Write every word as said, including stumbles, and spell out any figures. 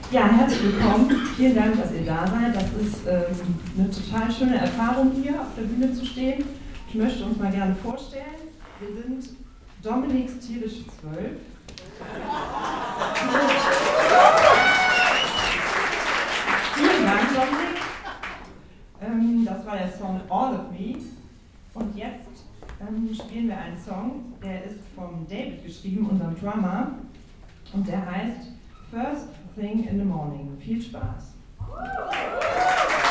Ja, herzlich willkommen. Vielen Dank, dass ihr da seid. Das ist ähm, eine total schöne Erfahrung, hier auf der Bühne zu stehen. Ich möchte uns mal gerne vorstellen. Wir sind Dominiks tierische Zwölf. Vielen Dank, Dominik. Ähm, das war der Song All of Me. Und jetzt ähm, spielen wir einen Song, der ist vom David geschrieben, unserem Drummer. Und der heißt First Thing in the Morning. Viel Spaß!